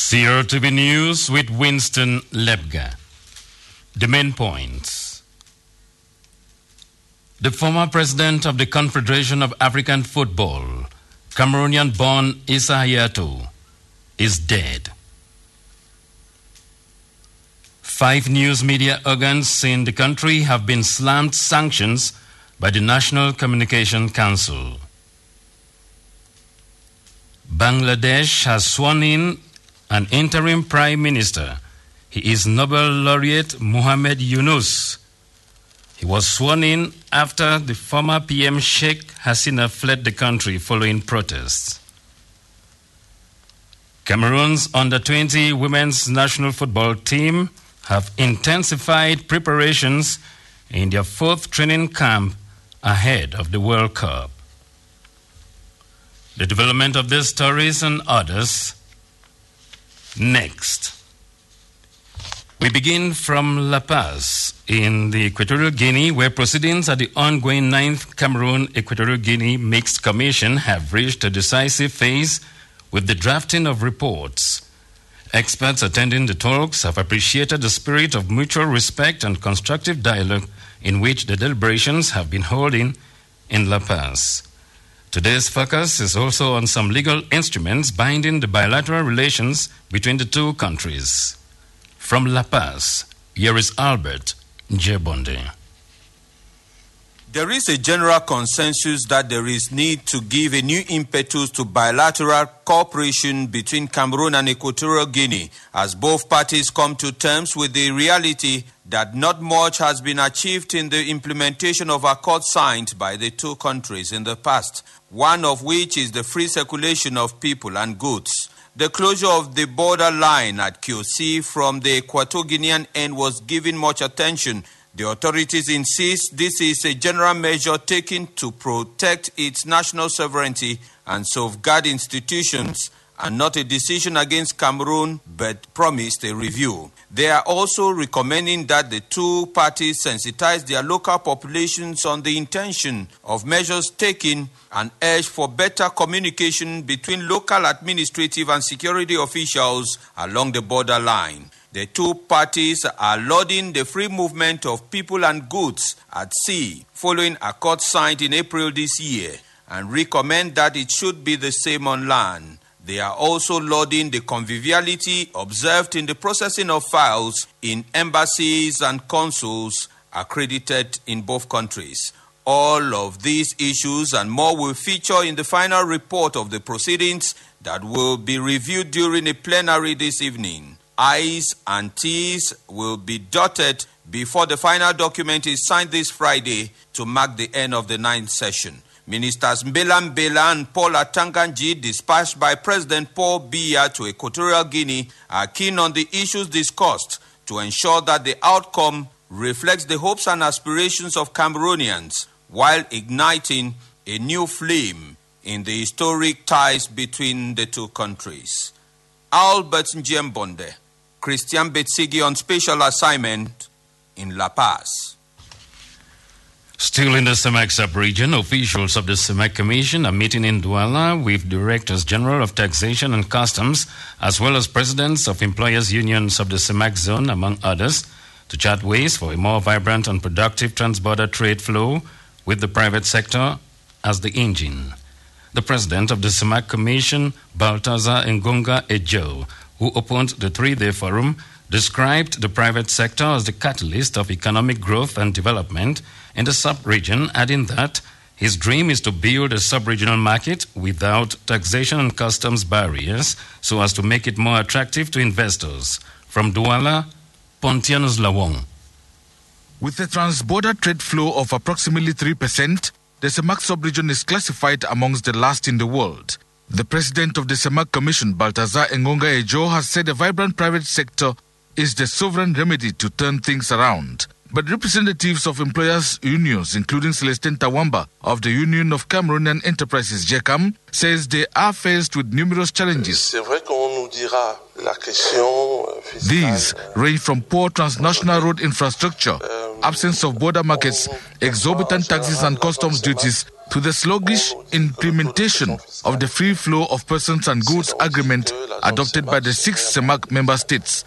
CRTV News with Winston Lebga. The main points. The former president of the Confederation of African Football, Cameroonian-born Issa Hayatou, is dead. 5 news media organs in the country have been slammed sanctions by the National Communication Council. Bangladesh has sworn in an interim prime minister. He is Nobel laureate Muhammad Yunus. He was sworn in after the former PM Sheikh Hasina fled the country following protests. Cameroon's under-20 women's national football team have intensified preparations in their 4th training camp ahead of the World Cup. The development of these stories and others next. We begin from La Paz in the Equatorial Guinea, where proceedings at the ongoing 9th Cameroon-Equatorial Guinea Mixed Commission have reached a decisive phase with the drafting of reports. Experts attending the talks have appreciated the spirit of mutual respect and constructive dialogue in which the deliberations have been holding in La Paz. Today's focus is also on some legal instruments binding the bilateral relations between the two countries. From La Paz, here is Albert Njebonde. There is a general consensus that there is need to give a new impetus to bilateral cooperation between Cameroon and Equatorial Guinea, as both parties come to terms with the reality that not much has been achieved in the implementation of accords signed by the two countries in the past, one of which is the free circulation of people and goods. The closure of the border line at Kiosi from the Equatorial Guinean end was given much attention. The authorities insist this is a general measure taken to protect its national sovereignty and safeguard institutions, and not a decision against Cameroon, but promised a review. They are also recommending that the two parties sensitize their local populations on the intention of measures taken and urge for better communication between local administrative and security officials along the border line. The two parties are lauding the free movement of people and goods at sea following accords signed in April this year, and recommend that it should be the same on land. They are also lauding the conviviality observed in the processing of files in embassies and consuls accredited in both countries. All of these issues and more will feature in the final report of the proceedings that will be reviewed during a plenary this evening. I's and T's will be dotted before the final document is signed this Friday to mark the end of the 9th session. Ministers Mbela Mbela and Paul Atanganji, dispatched by President Paul Biya to Equatorial Guinea, are keen on the issues discussed to ensure that the outcome reflects the hopes and aspirations of Cameroonians, while igniting a new flame in the historic ties between the two countries. Albert Njembonde, Christian Betsigi on special assignment in La Paz. Still in the CEMAC sub-region, officials of the CEMAC Commission are meeting in Douala with Directors General of Taxation and Customs, as well as presidents of employers' unions of the CEMAC zone, among others, to chart ways for a more vibrant and productive trans-border trade flow with the private sector as the engine. The president of the CEMAC Commission, Balthazar Ngonga Ejo, who opened the 3-day forum, described the private sector as the catalyst of economic growth and development in the sub-region, adding that his dream is to build a sub-regional market without taxation and customs barriers so as to make it more attractive to investors. From Douala, Pontianus Lawong. With a trans-border trade flow of approximately 3%, the CEMAC sub-region is classified amongst the last in the world. The president of the CEMAC Commission, Balthazar Ngonga Ejo, has said a vibrant private sector is the sovereign remedy to turn things around. But representatives of employers' unions, including Celestin Tawamba of the Union of Cameroonian Enterprises, JECAM, says they are faced with numerous challenges. These range from poor transnational road infrastructure, absence of border markets, exorbitant taxes and customs duties, to the sluggish implementation of the free flow of persons and goods agreement adopted by the 6 CEMAC member states.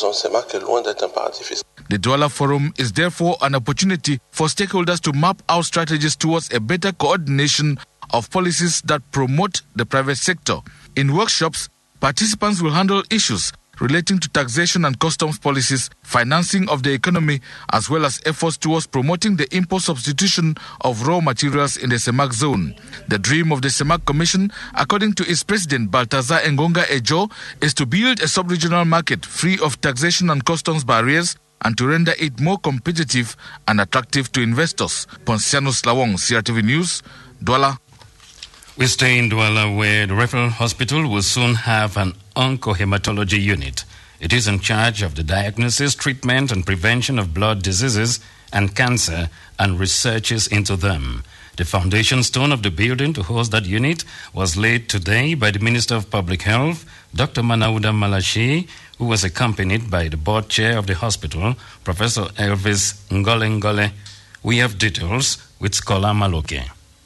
The Douala Forum is therefore an opportunity for stakeholders to map out strategies towards a better coordination of policies that promote the private sector. In workshops, participants will handle issues relating to taxation and customs policies, financing of the economy, as well as efforts towards promoting the import substitution of raw materials in the CEMAC zone. The dream of the CEMAC Commission, according to its president Baltazar Engonga Ejo, is to build a sub-regional market free of taxation and customs barriers and to render it more competitive and attractive to investors. Ponciano Slawong, CRTV News, Douala. We stay in Douala, where the referral hospital will soon have an oncohematology unit. It is in charge of the diagnosis, treatment, and prevention of blood diseases and cancer and researches into them. The foundation stone of the building to host that unit was laid today by the Minister of Public Health, Dr. Manauda Malashi, who was accompanied by the board chair of the hospital, Professor Elvis Ngole. We have details with Scholar Maloke.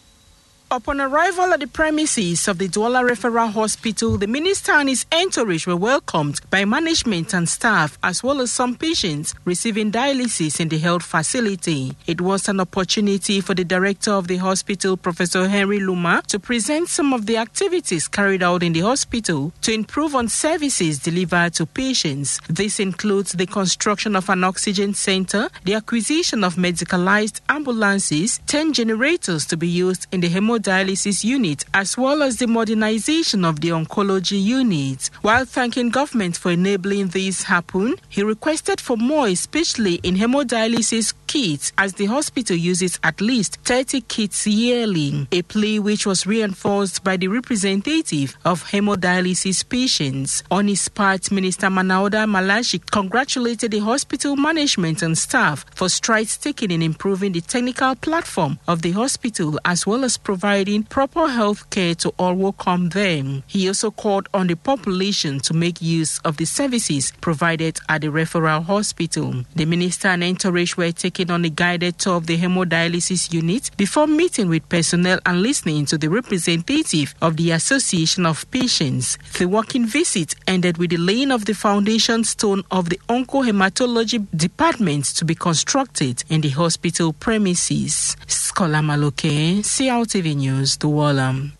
Upon arrival at the premises of the Douala Referral Hospital, the minister and his entourage were welcomed by management and staff, as well as some patients receiving dialysis in the health facility. It was an opportunity for the director of the hospital, Professor Henry Luma, to present some of the activities carried out in the hospital to improve on services delivered to patients. This includes the construction of an oxygen center, the acquisition of medicalized ambulances, 10 generators to be used in the hemodialysis unit, as well as the modernization of the oncology unit. While thanking government for enabling this happen, he requested for more, especially in hemodialysis kits, as the hospital uses at least 30 kits yearly, a plea which was reinforced by the representative of hemodialysis patients. On his part, Minister Manauda Malashi congratulated the hospital management and staff for strides taken in improving the technical platform of the hospital, as well as providing proper health care to all who come there. He also called on the population to make use of the services provided at the referral hospital. The minister and entourage were taken on a guided tour of the hemodialysis unit before meeting with personnel and listening to the representative of the Association of Patients. The working visit ended with the laying of the foundation stone of the oncohematology department to be constructed in the hospital premises. Scholar Maloke, CRTV News, Douala.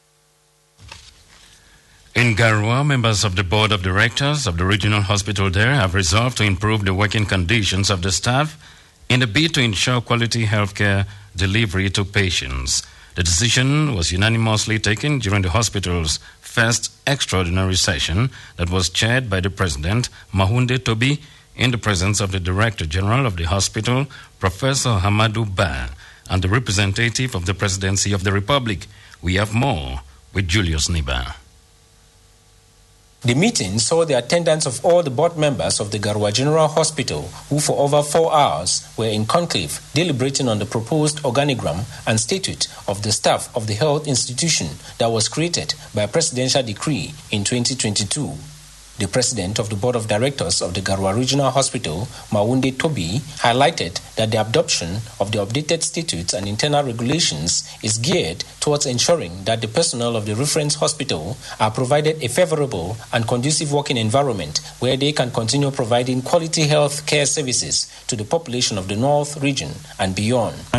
In Garua, members of the board of directors of the regional hospital there have resolved to improve the working conditions of the staff in a bid to ensure quality healthcare delivery to patients. The decision was unanimously taken during the hospital's first extraordinary session that was chaired by the president, Mahunde Tobi, in the presence of the director general of the hospital, Professor Hamadou Ba, and the representative of the presidency of the republic. We have more with Julius Niba. The meeting saw the attendance of all the board members of the Garua General Hospital, who for over 4 hours were in conclave deliberating on the proposed organigram and statute of the staff of the health institution that was created by a presidential decree in 2022. The president of the board of directors of the Garua Regional Hospital, Mawunde Tobi, highlighted that the adoption of the updated statutes and internal regulations is geared towards ensuring that the personnel of the reference hospital are provided a favorable and conducive working environment where they can continue providing quality health care services to the population of the North region and beyond. A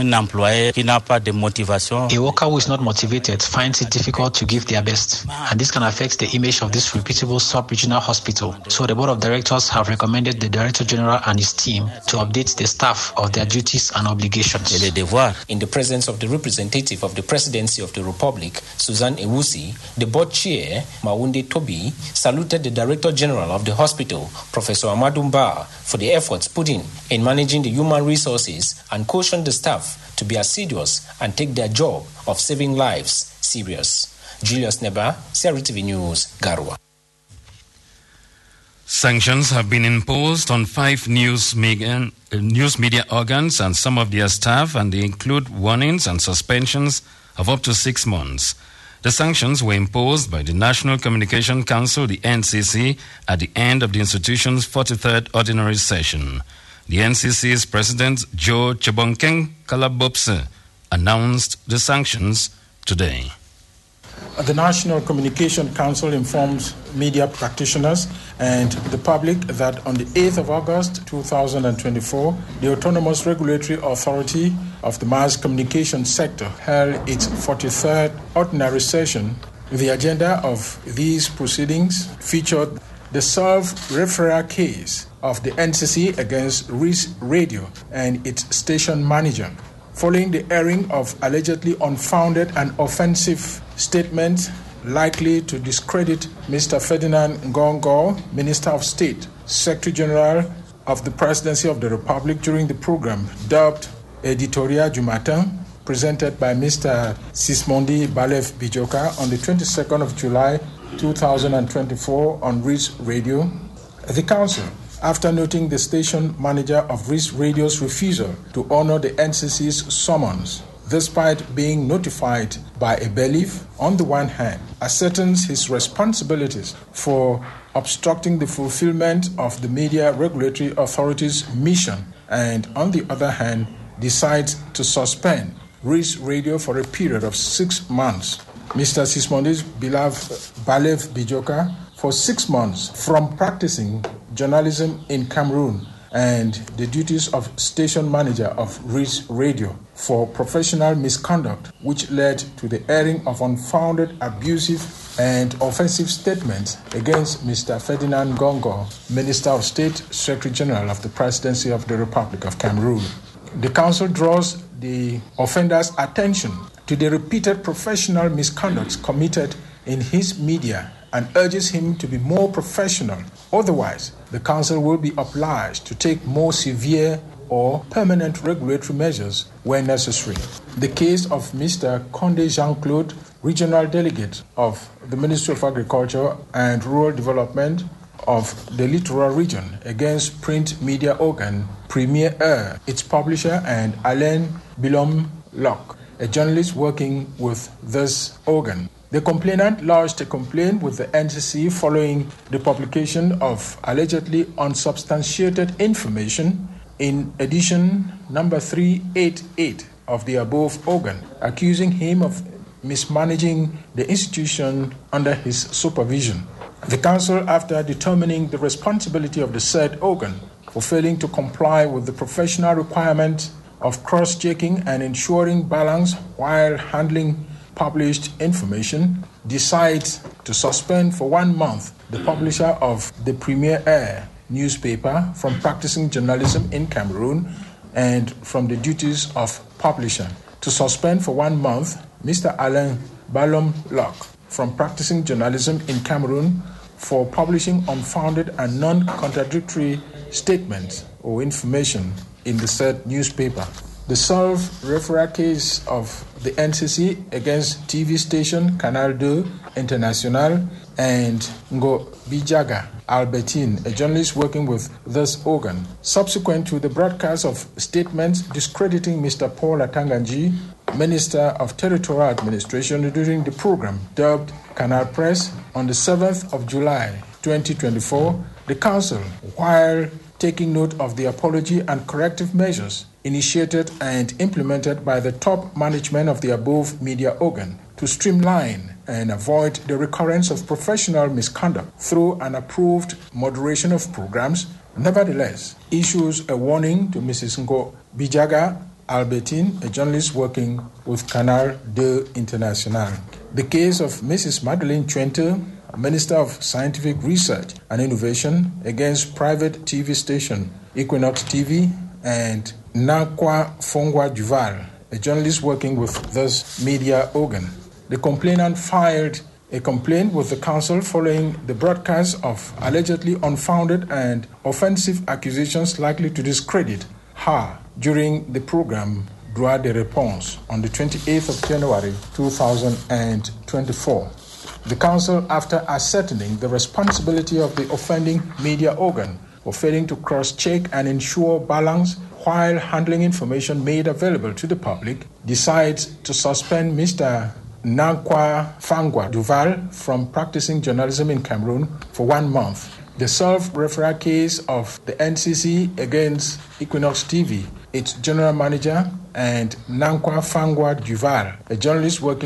worker who is not motivated finds it difficult to give their best, and this can affect the image of this reputable sub-regional hospital. So the board of directors have recommended the director general and his team to update the staff of their duties and obligations. In the presence of the representative of the presidency of the republic, Suzanne Ewusi, the board chair, Mawunde Tobi, saluted the director general of the hospital, Professor Amadou Ba, for the efforts put in managing the human resources and cautioned the staff to be assiduous and take their job of saving lives serious. Julius Neba, CRTV News, Garua. Sanctions have been imposed on 5 news media organs and some of their staff, and they include warnings and suspensions of up to 6 months. The sanctions were imposed by the National Communication Council, the NCC, at the end of the institution's 43rd ordinary session. The NCC's president, Joe Chebonkeng Kalabopse, announced the sanctions today. The National Communication Council informs media practitioners and the public that on the 8th of August 2024, the Autonomous Regulatory Authority of the Mass Communication Sector held its 43rd ordinary session. The agenda of these proceedings featured the self-referral case of the NCC against Reese Radio and its station manager, following the airing of allegedly unfounded and offensive statements likely to discredit Mr. Ferdinand Ngongo, Minister of State, Secretary General of the Presidency of the Republic, during the program dubbed Editorial du Matin, presented by Mr. Sismondi Balev Bijoka on the 22nd of July 2024 on Reese Radio. The Council, after noting the station manager of Reese Radio's refusal to honor the NCC's summons, despite being notified by a bailiff, on the one hand, ascertains his responsibilities for obstructing the fulfillment of the Media Regulatory Authority's mission, and on the other hand, decides to suspend Reese Radio for a period of 6 months. Mr. Sismondi Balev Bijoka for 6 months from practicing journalism in Cameroon and the duties of station manager of Reese Radio for professional misconduct, which led to the airing of unfounded, abusive and offensive statements against Mr. Ferdinand Ngongo, Minister of State, Secretary General of the Presidency of the Republic of Cameroon. The Council draws the offender's attention to the repeated professional misconducts committed in his media and urges him to be more professional. Otherwise, the Council will be obliged to take more severe or permanent regulatory measures where necessary. The case of Mr. Conde Jean-Claude, Regional Delegate of the Ministry of Agriculture and Rural Development of the Littoral Region, against print media organ Premier Heure, its publisher, and Alain Bilom-Locke, a journalist working with this organ. The complainant lodged a complaint with the NCC following the publication of allegedly unsubstantiated information in edition number 388 of the above organ, accusing him of mismanaging the institution under his supervision. The Council, after determining the responsibility of the said organ for failing to comply with the professional requirement of cross-checking and ensuring balance while handling published information, decides to suspend for 1 month the publisher of the Premier Heure newspaper from practicing journalism in Cameroon and from the duties of publisher. To suspend for 1 month Mr. Alain Bilom-Locke from practicing journalism in Cameroon for publishing unfounded and non-contradictory statements or information in the said newspaper. The self-referral case of the NCC against TV station Canal 2 International and Ngo Bijaga Albertine, a journalist working with this organ, subsequent to the broadcast of statements discrediting Mr. Paul Atanganji, Minister of Territorial Administration, during the program dubbed Canal Press on the 7th of July 2024, the Council, while taking note of the apology and corrective measures initiated and implemented by the top management of the above media organ to streamline and avoid the recurrence of professional misconduct through an approved moderation of programs, nevertheless issues a warning to Mrs. Ngo Bijaga Albertine, a journalist working with Canal 2 International. The case of Mrs. Madeleine Chuente, Minister of Scientific Research and Innovation, against private TV station Equinox TV, and Nankwa Fongwa Duval, a journalist working with this media organ. The complainant filed a complaint with the Council following the broadcast of allegedly unfounded and offensive accusations likely to discredit her during the program Droit de Réponse on the 28th of January 2024. The Council, after ascertaining the responsibility of the offending media organ for failing to cross-check and ensure balance while handling information made available to the public, decides to suspend Mr. Nankwa Fangwa Duval from practicing journalism in Cameroon for 1 month. The self-referral case of the NCC against Equinox TV, its general manager, and Nankwa Fangwa Duval, a journalist working with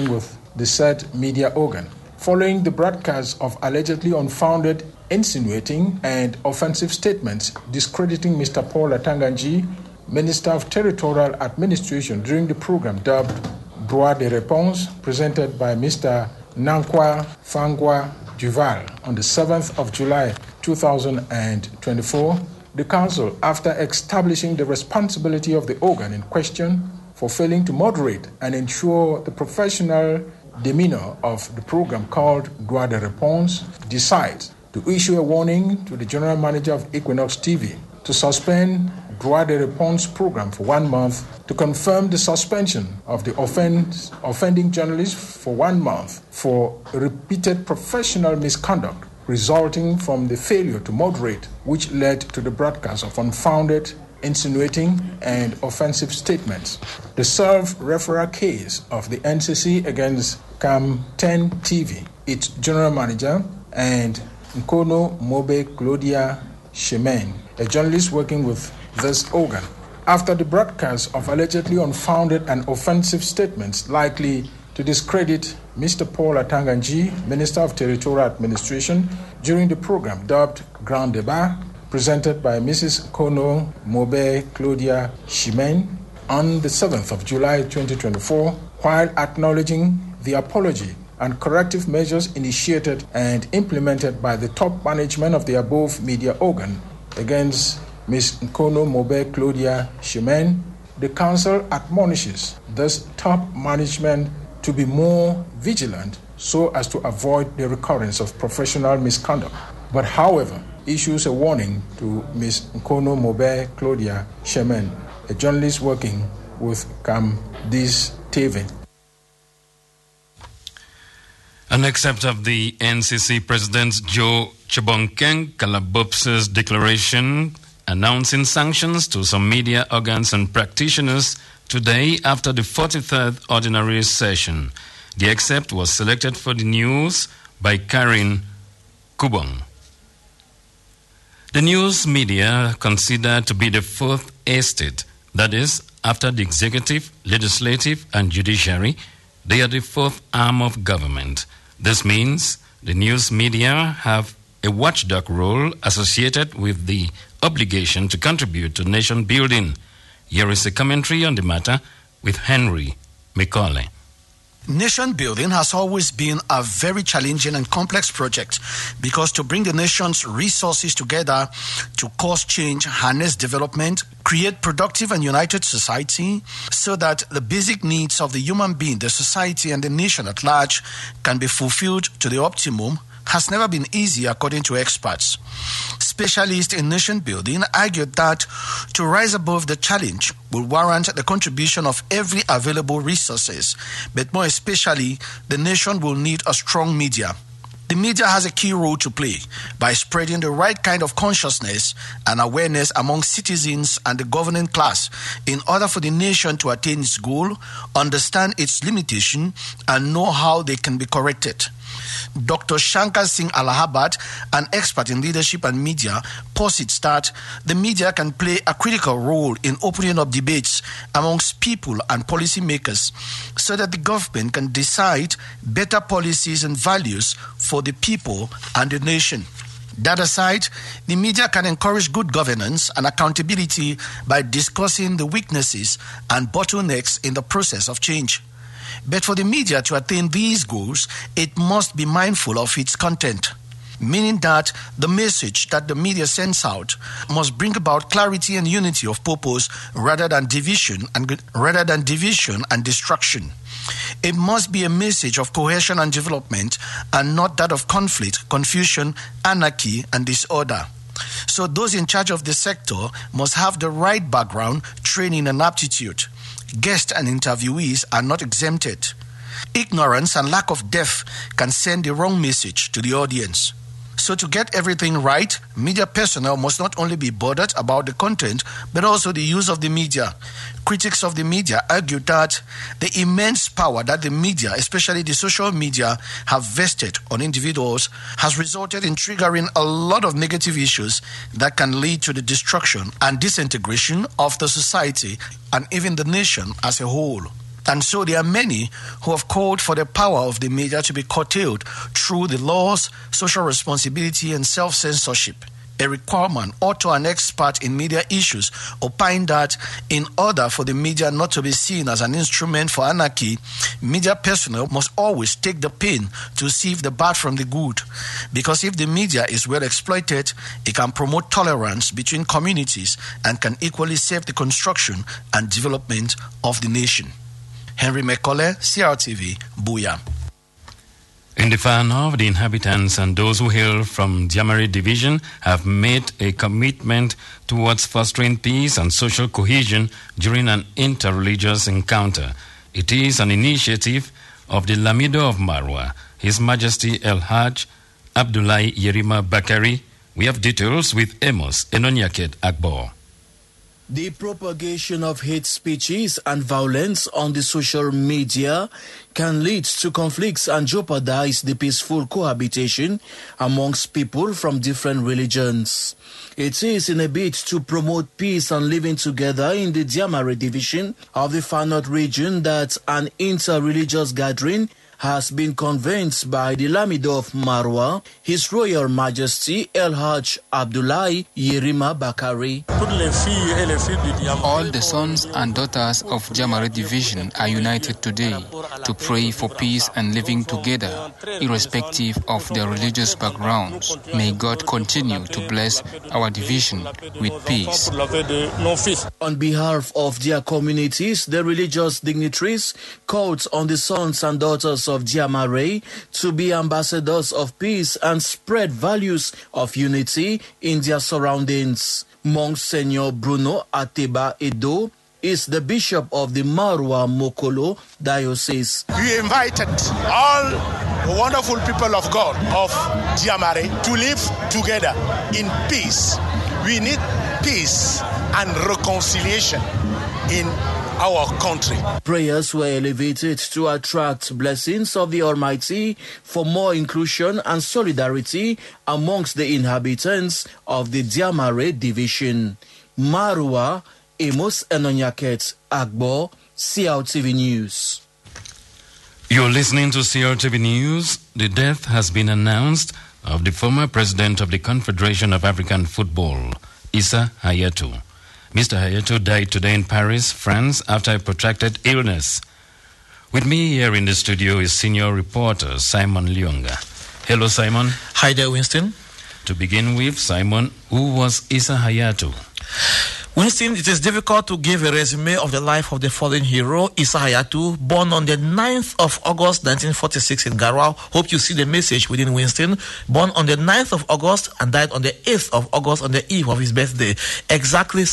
the said media organ. Following the broadcast of allegedly unfounded, insinuating and offensive statements discrediting Mr. Paul Atanga-Nji, Minister of Territorial Administration, during the program dubbed Droit de Réponse, presented by Mr. Nankwa Fangwa Duval on the 7th of July 2024, the Council, after establishing the responsibility of the organ in question for failing to moderate and ensure the professional demeanor of the program called Droit de Réponse, decides to issue a warning to the General Manager of Equinox TV to suspend Droit de Réponse program for 1 month, to confirm the suspension of the offending journalist for 1 month for repeated professional misconduct resulting from the failure to moderate, which led to the broadcast of unfounded, insinuating and offensive statements. The served referral case of the NCC against Cam 10 TV, its general manager, and Nkono Mobe Claudia Shemen, a journalist working with this organ, after the broadcast of allegedly unfounded and offensive statements likely to discredit Mr. Paul Atanga-Nji, Minister of Territorial Administration, during the program dubbed Grand Débat, presented by Mrs. Kono Mobe Claudia Shemen on the 7th of July 2024, while acknowledging the apology and corrective measures initiated and implemented by the top management of the above media organ against Ms. Nkono Mobe Claudia Shemen, the Council admonishes this top management to be more vigilant so as to avoid the recurrence of professional misconduct. But however, issues a warning to Ms. Nkono Mobe Claudia Shemen, a journalist working with Cam 10 TV. An excerpt of the NCC President Joe Chebonkeng Kalabopse's declaration announcing sanctions to some media organs and practitioners today after the 43rd Ordinary Session. The excerpt was selected for the news by Karin Kubong. The news media, considered to be the fourth estate, that is, after the executive, legislative, and judiciary, they are the fourth arm of government. This means the news media have a watchdog role associated with the obligation to contribute to nation building. Here is a commentary on the matter with Henry McCauley. Nation building has always been a very challenging and complex project because to bring the nation's resources together to cause change, harness development, create productive and united society so that the basic needs of the human being, the society, and the nation at large can be fulfilled to the optimum has never been easy, according to experts. Specialists in nation building argued that to rise above the challenge will warrant the contribution of every available resources, but more especially, the nation will need a strong media. The media has a key role to play by spreading the right kind of consciousness and awareness among citizens and the governing class in order for the nation to attain its goal, understand its limitation, and know how they can be corrected. Dr. Shankar Singh Allahabad, an expert in leadership and media, posits that the media can play a critical role in opening up debates amongst people and policymakers so that the government can decide better policies and values for the people and the nation. That aside, the media can encourage good governance and accountability by discussing the weaknesses and bottlenecks in the process of change. But for the media to attain these goals, it must be mindful of its content, meaning that the message that the media sends out must bring about clarity and unity of purpose rather than division and destruction. It must be a message of cohesion and development and not that of conflict, confusion, anarchy, and disorder. So those in charge of the sector must have the right background, training, and aptitude. Guests and interviewees are not exempted. Ignorance and lack of depth can send the wrong message to the audience. So to get everything right, media personnel must not only be bothered about the content, but also the use of the media. Critics of the media argue that the immense power that the media, especially the social media, have vested on individuals has resulted in triggering a lot of negative issues that can lead to the destruction and disintegration of the society and even the nation as a whole. And so there are many who have called for the power of the media to be curtailed through the laws, social responsibility, and self-censorship. Eric Kwame, author and expert in media issues, opined that in order for the media not to be seen as an instrument for anarchy, media personnel must always take the pain to sieve the bad from the good. Because if the media is well exploited, it can promote tolerance between communities and can equally save the construction and development of the nation. Henry McCauley, CRTV, Buea. In the far north, the inhabitants and those who hail from Diamare Division have made a commitment towards fostering peace and social cohesion during an inter-religious encounter. It is an initiative of the Lamido of Marwa, His Majesty El Hajj Abdullahi Yerima Bakari. We have details with Amos Enonyaket Agbo. The propagation of hate speeches and violence on the social media can lead to conflicts and jeopardize the peaceful cohabitation amongst people from different religions. It is in a bid to promote peace and living together in the Diamare Division of the Far North region that an inter-religious gathering has been convened by the Lamido of Marwa, His Royal Majesty El Hajj Abdullahi Yerima Bakari. All the sons and daughters of Diamare Division are united today to pray for peace and living together, irrespective of their religious backgrounds. May God continue to bless our division with peace. On behalf of their communities, the religious dignitaries called on the sons and daughters of Diamare to be ambassadors of peace and spread values of unity in their surroundings. Monsignor Bruno Ateba Edo is the bishop of the Marwa Mokolo Diocese. We invited all the wonderful people of God of Diamare to live together in peace. We need peace and reconciliation in our country. Prayers were elevated to attract blessings of the Almighty for more inclusion and solidarity amongst the inhabitants of the Diamare Division. Marwa, Amos Enonyaket Agbo, CRTV News. You're listening to CRTV News. The death has been announced of the former president of the Confederation of African Football, Issa Hayatou. Mr. Hayatou died today in Paris, France, after a protracted illness. With me here in the studio is senior reporter Simon Lyonga. Hello, Simon. Hi there, Winston. To begin with, Simon, who was Issa Hayatou? Winston, it is difficult to give a resume of the life of the fallen hero, Issa Hayatou, born on the 9th of August 1946 in Garoua. Hope you see the message within Winston. Born on the 9th of August and died on the 8th of August on the eve of his birthday, exactly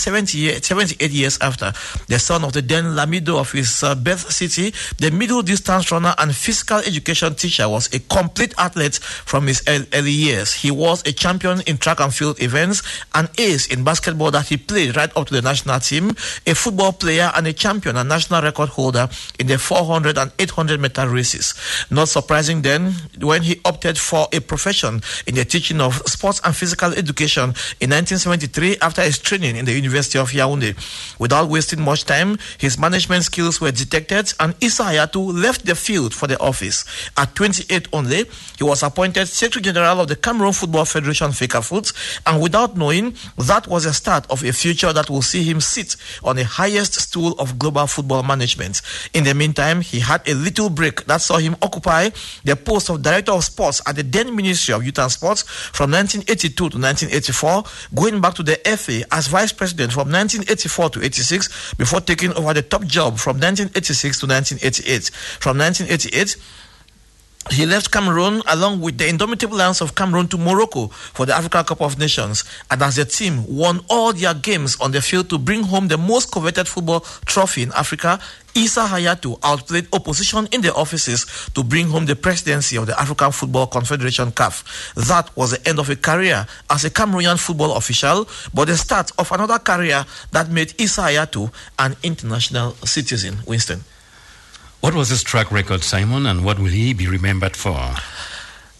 78 years after. The son of the then Lamido of his birth city, the middle distance runner and physical education teacher, was a complete athlete from his early years. He was a champion in track and field events, an ace in basketball that he played right up to the national team, a football player and a champion and national record holder in the 400 and 800 meter races. Not surprising then, when he opted for a profession in the teaching of sports and physical education in 1973 after his training in the University of Yaoundé. Without wasting much time, his management skills were detected and Issa Hayatou left the field for the office. At 28 only, he was appointed Secretary General of the Cameroon Football Federation, FECAFOOT, and without knowing, that was the start of a future that will see him sit on the highest stool of global football management. In the meantime, he had a little break that saw him occupy the post of Director of Sports at the then Ministry of Youth and Sports from 1982 to 1984, going back to the FA as Vice President from 1984 to 86 before taking over the top job from 1986 to 1988. From 1988, he left Cameroon along with the indomitable Lions of Cameroon to Morocco for the Africa Cup of Nations, and as the team won all their games on the field to bring home the most coveted football trophy in Africa, Issa Hayatou outplayed opposition in the offices to bring home the presidency of the African Football Confederation, CAF. That was the end of a career as a Cameroonian football official, but the start of another career that made Issa Hayatou an international citizen. Winston. What was his track record, Simon, and what will he be remembered for?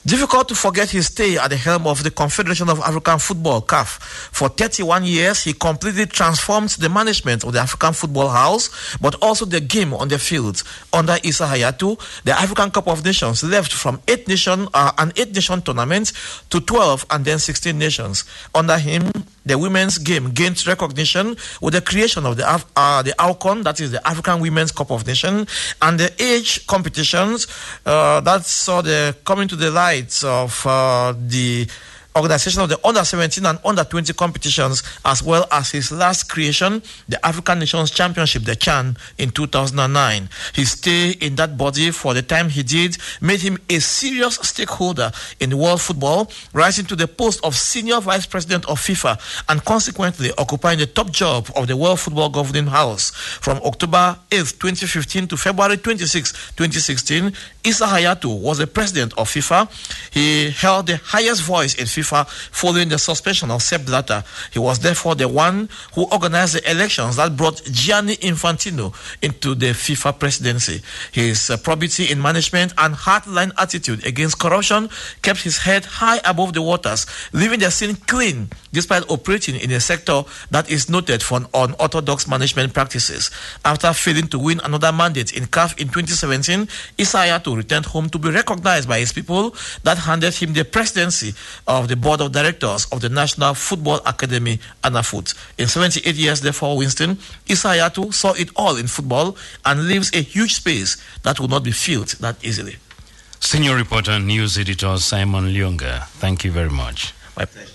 Difficult to forget his stay at the helm of the Confederation of African Football, CAF. For 31 years, he completely transformed the management of the African Football House, but also the game on the field. Under Issa Hayatou, the African Cup of Nations left from an 8-nation tournament to 12 and then 16 nations. Under him, the women's game gained recognition with the creation of the AFCON, that is the African Women's Cup of Nations, and the age competitions that saw the coming to the light of the organization of the Under-17 and Under-20 competitions, as well as his last creation, the African Nations Championship, the CHAN, in 2009. His stay in that body for the time he did made him a serious stakeholder in world football, rising to the post of Senior Vice President of FIFA and consequently occupying the top job of the World Football Governing House. From October 8, 2015 to February 26, 2016, Issa Hayatou was the president of FIFA. He held the highest voice in FIFA following the suspension of Sepp Blatter. He was therefore the one who organized the elections that brought Gianni Infantino into the FIFA presidency. His probity in management and hardline attitude against corruption kept his head high above the waters, leaving the scene clean despite operating in a sector that is noted for unorthodox management practices. After failing to win another mandate in CAF in 2017, Issa Hayatou returned home to be recognized by his people that handed him the presidency of the Board of Directors of the National Football Academy, ANAFUT. In 78 years, therefore, Winston, Issa Hayatou saw it all in football and leaves a huge space that will not be filled that easily. Senior reporter, news editor Simon Lyonga, thank you very much. My pleasure.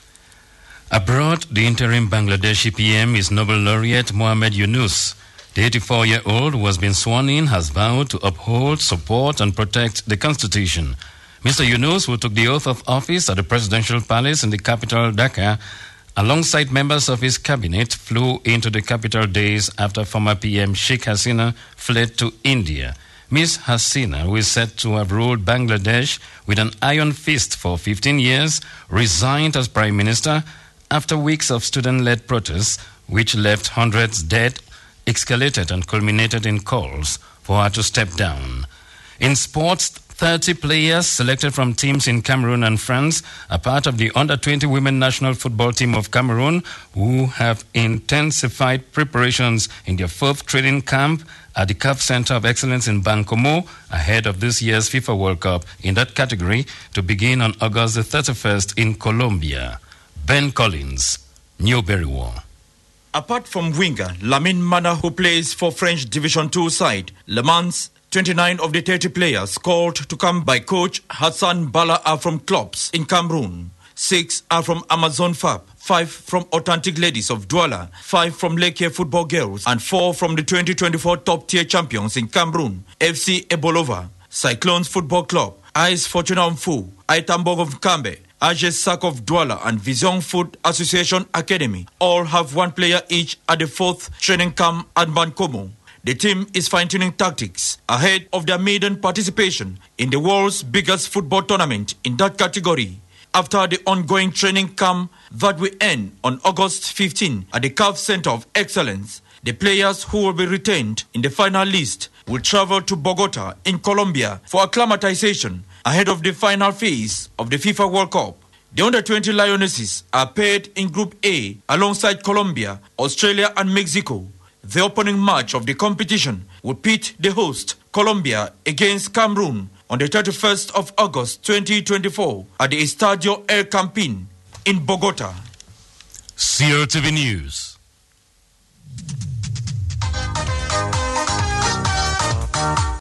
Abroad, the interim Bangladeshi PM is Nobel laureate Mohamed Yunus. The 84-year-old who has been sworn in has vowed to uphold, support and protect the Constitution. Mr. Yunus, who took the oath of office at the presidential palace in the capital Dhaka, alongside members of his cabinet, flew into the capital days after former PM Sheikh Hasina fled to India. Ms. Hasina, who is said to have ruled Bangladesh with an iron fist for 15 years, resigned as Prime Minister after weeks of student-led protests, which left hundreds dead, escalated and culminated in calls for her to step down. In sports, 30 players selected from teams in Cameroon and France are part of the Under-20 Women National Football Team of Cameroon, who have intensified preparations in their 4th training camp at the CAF Center of Excellence in Bankomo ahead of this year's FIFA World Cup in that category to begin on August the 31st in Colombia. Ben Collins, Newberry War. Apart from winger Lamine Mana, who plays for French Division 2 side Le Mans, 29 of the 30 players called to come by coach Hassan Bala are from clubs in Cameroon. 6 are from Amazon Fab, 5 from Authentic Ladies of Douala, 5 from Leke Football Girls, and 4 from the 2024 top-tier champions in Cameroon, FC Ebolova, Cyclones Football Club, AS Fortuna Mfu, Aitamborg of Kambe, AGS SAC of Douala, and Vision Food Association Academy. All have one player each at the 4th training camp at Bankomo. The team is fine-tuning tactics ahead of their maiden participation in the world's biggest football tournament in that category. After the ongoing training camp that will end on August 15 at the CAF Center of Excellence, the players who will be retained in the final list will travel to Bogota in Colombia for acclimatization ahead of the final phase of the FIFA World Cup. The Under-20 Lionesses are paired in Group A alongside Colombia, Australia and Mexico. The opening match of the competition will pit the host, Colombia, against Cameroon on the 31st of August 2024 at the Estadio El Campín in Bogota. CRTV News.